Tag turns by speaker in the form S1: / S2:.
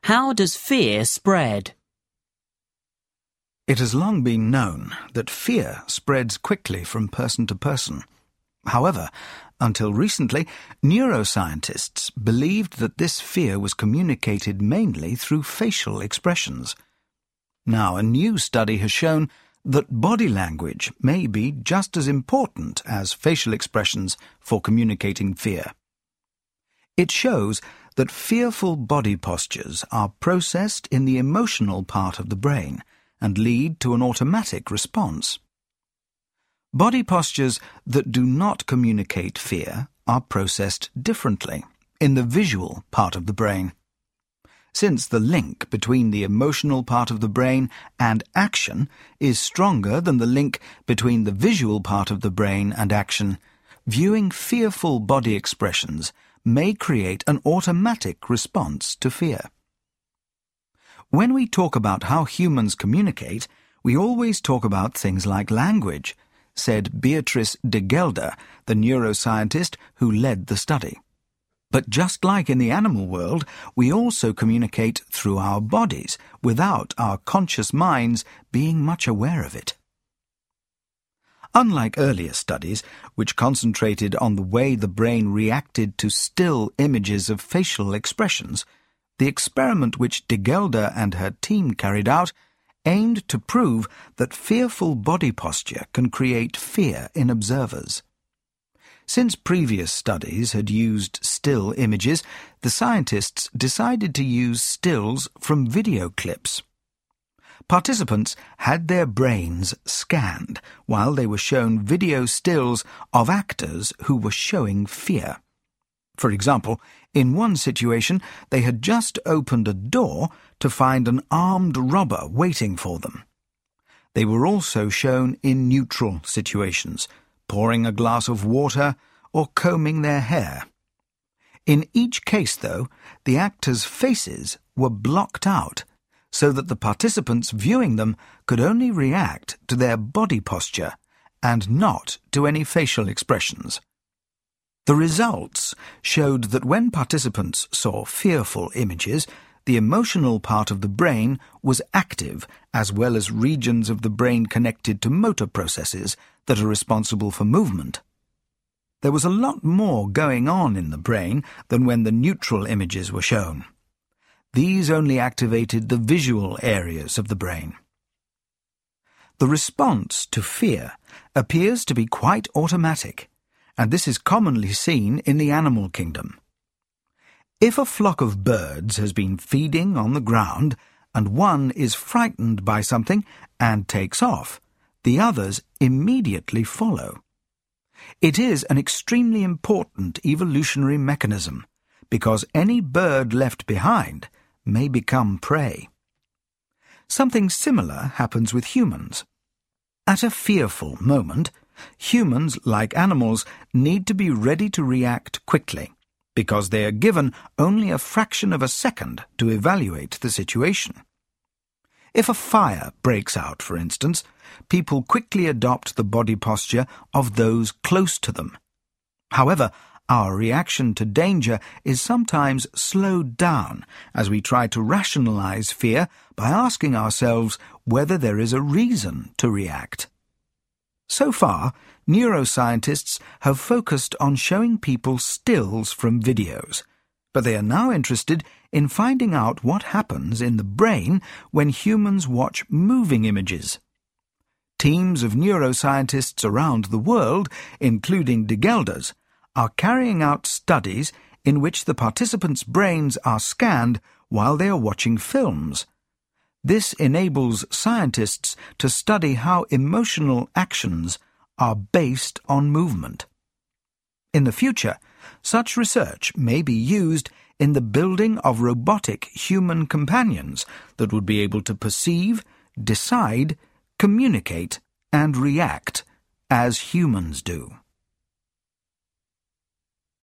S1: How does fear spread?
S2: It has long been known that fear spreads quickly from person to person. However, until recently, neuroscientists believed that this fear was communicated mainly through facial expressions. Now, a new study has shown that body language may be just as important as facial expressions for communicating fear. It shows that fearful body postures are processed in the emotional part of the brain and lead to an automatic response. Body postures that do not communicate fear are processed differently in the visual part of the brain. Since the link between the emotional part of the brain and action is stronger than the link between the visual part of the brain and action, viewing fearful body expressions may create an automatic response to fear. When we talk about how humans communicate, we always talk about things like language, said Beatrice de Gelder, the neuroscientist who led the study. But just like in the animal world, we also communicate through our bodies, without our conscious minds being much aware of it. Unlike earlier studies, which concentrated on the way the brain reacted to still images of facial expressions, the experiment which de Gelder and her team carried out aimed to prove that fearful body posture can create fear in observers. Since previous studies had used still images, the scientists decided to use stills from video clips. Participants had their brains scanned while they were shown video stills of actors who were showing fear. For example, in one situation, they had just opened a door to find an armed robber waiting for them. They were also shown in neutral situations, pouring a glass of water or combing their hair. In each case, though, the actors' faces were blocked out so that the participants viewing them could only react to their body posture and not to any facial expressions. The results showed that when participants saw fearful images, the emotional part of the brain was active, as well as regions of the brain connected to motor processes that are responsible for movement. There was a lot more going on in the brain than when the neutral images were shown. These only activated the visual areas of the brain. The response to fear appears to be quite automatic, and this is commonly seen in the animal kingdom. If a flock of birds has been feeding on the ground and one is frightened by something and takes off, the others immediately follow. It is an extremely important evolutionary mechanism, because any bird left behind may become prey. Something similar happens with humans. At a fearful moment, humans, like animals, need to be ready to react quickly, because they are given only a fraction of a second to evaluate the situation. If a fire breaks out, for instance, people quickly adopt the body posture of those close to them. However, our reaction to danger is sometimes slowed down as we try to rationalize fear by asking ourselves whether there is a reason to react. So far, neuroscientists have focused on showing people stills from videos, but they are now interested in finding out what happens in the brain when humans watch moving images. Teams of neuroscientists around the world, including de Gelder's, are carrying out studies in which the participants' brains are scanned while they are watching films. This enables scientists to study how emotional actions are based on movement. In the future, such research may be used in the building of robotic human companions that would be able to perceive, decide, communicate, and react as humans do.